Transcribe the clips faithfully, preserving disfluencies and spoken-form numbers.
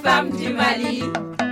femmes du Mali.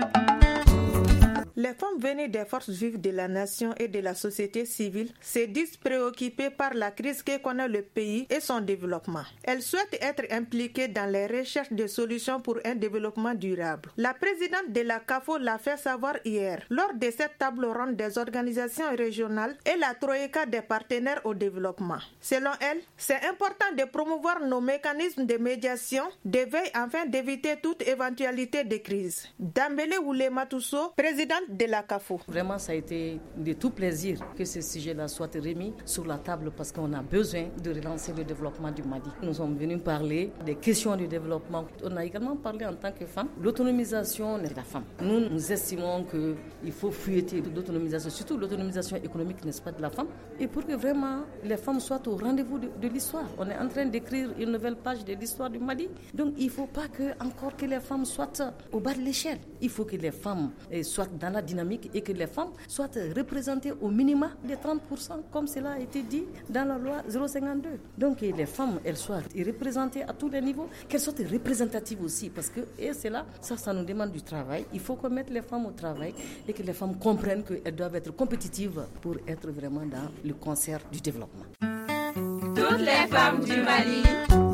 Les femmes venues des forces vives de la nation et de la société civile se disent préoccupées par la crise que connaît le pays et son développement. Elles souhaitent être impliquées dans les recherches de solutions pour un développement durable. La présidente de la C A F O l'a fait savoir hier lors de cette table ronde des organisations régionales et la troïka des partenaires au développement. Selon elle, c'est important de promouvoir nos mécanismes de médiation, de veille afin d'éviter toute éventualité de crise. Dambélé Woulé Matousso, présidente de la C A F O. Vraiment, ça a été de tout plaisir que ce sujet-là soit remis sur la table parce qu'on a besoin de relancer le développement du Mali. Nous sommes venus parler des questions du développement. On a également parlé en tant que femme, l'autonomisation de la femme. Nous, nous estimons qu'il faut fouetter l'autonomisation, surtout l'autonomisation économique, n'est-ce pas, de la femme, et pour que vraiment les femmes soient au rendez-vous de, de l'histoire. On est en train d'écrire une nouvelle page de l'histoire du Mali. Donc, il ne faut pas que, encore que les femmes soient au bas de l'échelle. Il faut que les femmes soient dans la dynamique et que les femmes soient représentées au minimum de trente pour cent comme cela a été dit dans la loi zéro cinquante-deux. Donc les femmes, elles soient représentées à tous les niveaux, qu'elles soient représentatives aussi parce que et c'est là, ça, ça nous demande du travail. Il faut qu'on mette les femmes au travail et que les femmes comprennent qu'elles doivent être compétitives pour être vraiment dans le concert du développement. Toutes les femmes du Mali.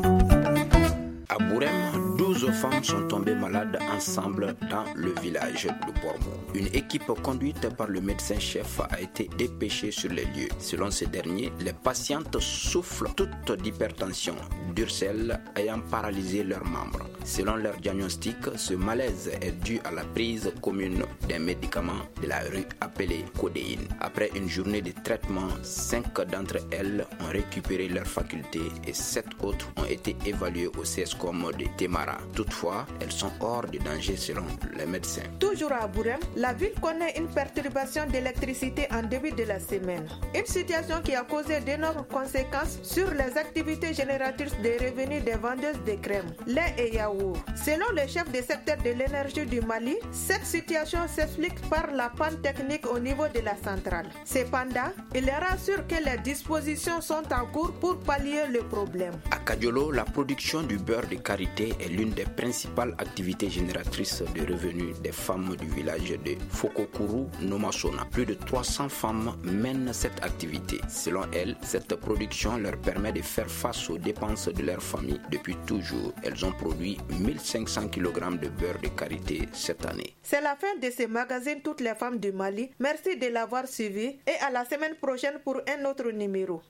À Bourem, douze femmes sont tombées malades ensemble dans le village de Bormo. Une équipe conduite par le médecin-chef a été dépêchée sur les lieux. Selon ce dernier, les patientes souffrent toutes d'hypertension, d'ulcère ayant paralysé leurs membres. Selon leur diagnostic, ce malaise est dû à la prise commune d'un médicament de la rue appelé codéine. Après une journée de traitement, cinq d'entre elles ont récupéré leurs facultés et sept autres ont été évaluées au C S C O M de Temara. Toutefois, elles sont hors de danger selon les médecins. Toujours à Bourem, la ville connaît une perturbation d'électricité en début de la semaine. Une situation qui a causé d'énormes conséquences sur les activités génératrices de revenus des vendeuses de crème, lait et yaourt. Selon le chef du secteur de l'énergie du Mali, cette situation s'explique par la panne technique au niveau de la centrale. Cependant, il rassure que les dispositions sont en cours pour pallier le problème. À Kadiolo, la production du beurre de karité est l'une des principales activités génératrices de revenus des femmes du village de Fokokuru Nomasona. Plus de trois cents femmes mènent cette activité. Selon elles, cette production leur permet de faire face aux dépenses de leur famille. Depuis toujours, elles ont produit mille cinq cents kilogrammes de beurre de karité cette année. C'est la fin de ce magazine Toutes les femmes du Mali. Merci de l'avoir suivi et à la semaine prochaine pour un autre numéro.